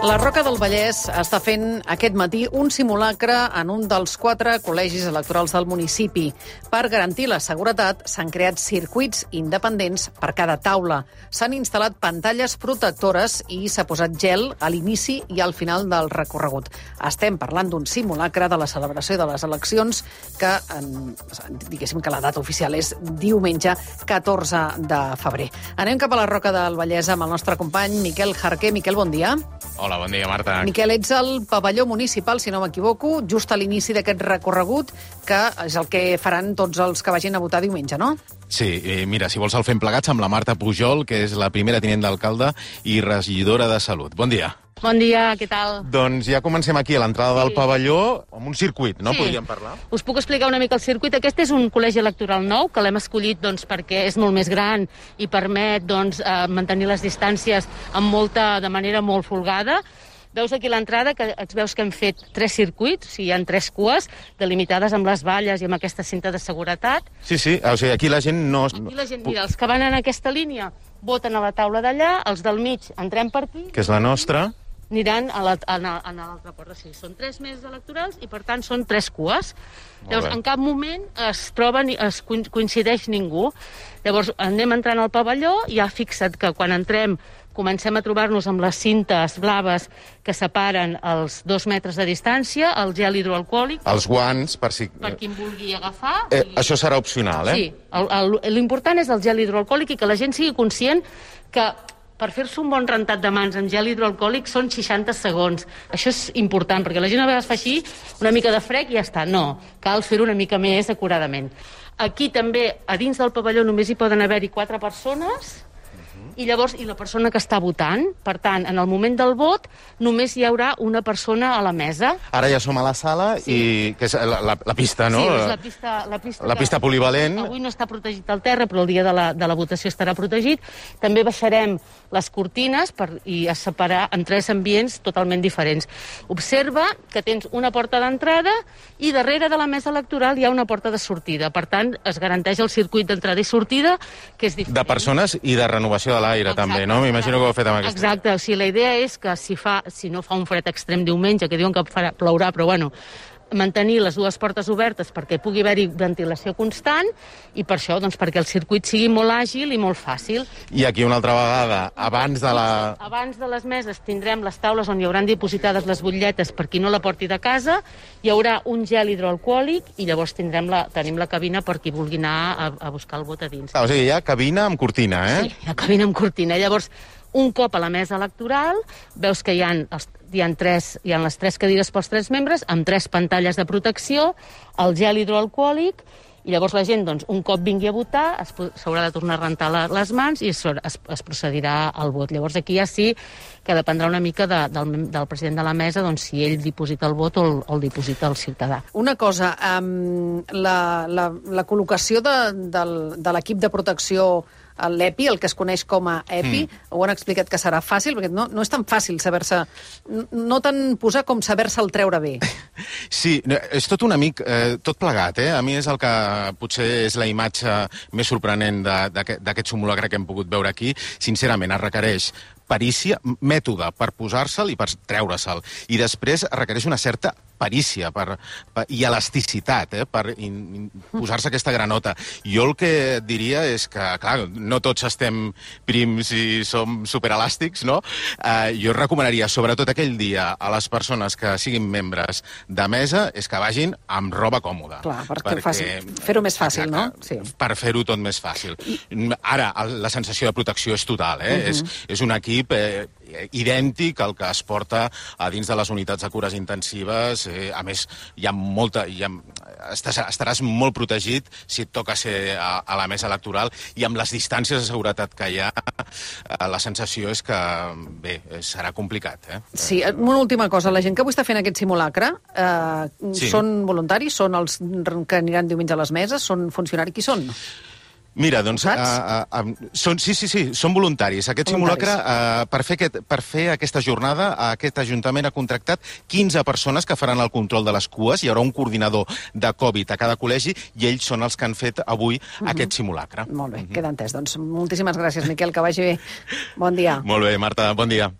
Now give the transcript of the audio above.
La Roca del Vallès està fent aquest matí un simulacre en un dels 4 col·legis electorals del municipi. Per garantir la seguretat, s'han creat circuits independents per cada taula. S'han instal·lat pantalles protectores i s'ha posat gel a l'inici i al final del recorregut. Estem parlant d'un simulacre de la celebració de les eleccions que, diguéssim que la data oficial és diumenge 14 de febrer. Anem cap a la Roca del Vallès amb el nostre company Miquel Jarqué. Miquel, bon dia. Hola, bon dia, Marta. Miquel, ets al pavelló municipal, si no m'equivoco, just a l'inici d'aquest recorregut, que és el que faran tots els que vagin a votar diumenge, no? Sí, mira, si vols el fem plegats amb la Marta Pujol, que és la primera tinent d'alcalde i regidora de Salut. Bon dia. Bon dia, què tal? Doncs ja comencem aquí a l'entrada del pavelló, amb un circuit, no? Sí. Podríem parlar? Us puc explicar una mica el circuit. Aquest és un col·legi electoral nou, que l'hem escollit perquè és molt més gran i permet mantenir les distàncies de manera molt folgada. Veus aquí l'entrada, que veus que hem fet 3 circuits, o sigui, hi ha 3 cues delimitades amb les valles i amb aquesta cinta de seguretat. Sí, o sigui, aquí la gent no... Aquí la gent, mira, els que van en aquesta línia voten a la taula d'allà, els del mig entrem per aquí... Que és la nostra... aniran a l'altra porta. Sí, són 3 meses electorals i, per tant, són 3 cues. Llavors, en cap moment coincideix ningú. Llavors, anem entrant al pavelló i ja fixa't que quan entrem comencem a trobar-nos amb les cintes blaves que separen els 2 metres de distància, el gel hidroalcohòlic... Els guants, per qui en vulgui agafar. Això serà opcional, eh? Sí. L'important és el gel hidroalcohòlic i que la gent sigui conscient que per fer-se un bon rentat de mans amb gel hidroalcohòlic són 60 segons. Això és important, perquè la gent a vegades fa així, una mica de frec i ja està. No, cal fer-ho una mica més acuradament. Aquí també, a dins del pavelló, només hi poden haver-hi 4 persones, i llavors la persona que està votant. Per tant, en el moment del vot, només hi haurà una persona a la mesa. Ara ja som a la sala, i que és la pista, no? Sí, és la pista polivalent. Avui no està protegit al terra, però el dia de la votació estarà protegit. També baixarem les cortines i a separar en 3 ambients totalment diferents. Observa que tens una porta d'entrada i darrere de la mesa electoral hi ha una porta de sortida. Per tant, es garanteix el circuit d'entrada i sortida, que és diferent. De persones i de renovació de l'aire, també, no? M'imagino que ho heu fet amb aquesta. Exacte, o sigui, la idea és que si no fa un fred extrem diumenge, que diuen que plourà, però bueno, mantenir les 2 portes obertes perquè pugui haver-hi ventilació constant i per això, perquè el circuit sigui molt àgil i molt fàcil. I aquí una altra vegada, abans de les meses tindrem les taules on hi hauran dipositades les butlletes per qui no la porti de casa, hi haurà un gel hidroalcohòlic i llavors tenim la cabina per qui vulgui anar a buscar el vot a dins. O sigui, hi ha cabina amb cortina, eh? Sí, hi ha cabina amb cortina. Llavors, un cop a la mesa electoral, veus que hi ha les 3 cadires pels 3 membres, amb 3 pantalles de protecció, el gel hidroalcohòlic, i llavors la gent, un cop vingui a votar, s'haurà de tornar a rentar les mans i es procedirà al vot. Llavors aquí ja sí que dependrà una mica del president de la mesa, si ell diposita el vot o el diposita el ciutadà. Una cosa, la col·locació de l'equip de protecció, l'EPI, el que es coneix com a EPI, ho han explicat que serà fàcil, perquè no és tan fàcil saber-se, no tant posar com saber-se'l treure bé. Sí, és tot una mica, tot plegat, eh? A mi és el que potser és la imatge més sorprenent d'aquest simulacre que hem pogut veure aquí. Sincerament, es requereix perícia, mètode per posar-se'l i per treure-se'l. I després requereix una certa perícia i elasticitat per posar-se aquesta granota. Jo el que diria és que, clar, no tots estem prims i som superelàstics, no? Jo recomanaria, sobretot aquell dia, a les persones que siguin membres de mesa, és que vagin amb roba còmoda. Clar, perquè fer-ho més fàcil, no? Sí. Per fer-ho tot més fàcil. Ara, la sensació de protecció és total, eh? És un equip idèntic al que es porta a dins de les unitats de cures intensives. A més, estaràs molt protegit si et toca ser a la mesa electoral, i amb les distàncies de seguretat que hi ha, la sensació és que, bé, serà complicat. Sí, una última cosa. La gent que avui està fent aquest simulacre són voluntaris? Són els que aniran diumenge a les meses? Són funcionaris? Qui són? Mira, doncs, són voluntaris. Aquest simulacre, per fer aquesta jornada, aquest Ajuntament ha contractat 15 persones que faran el control de les cues. Hi haurà un coordinador de Covid a cada col·legi i ells són els que han fet avui aquest simulacre. Molt bé, queda entès. Doncs moltíssimes gràcies, Miquel, que vagi bé. Bon dia. Molt bé, Marta, bon dia.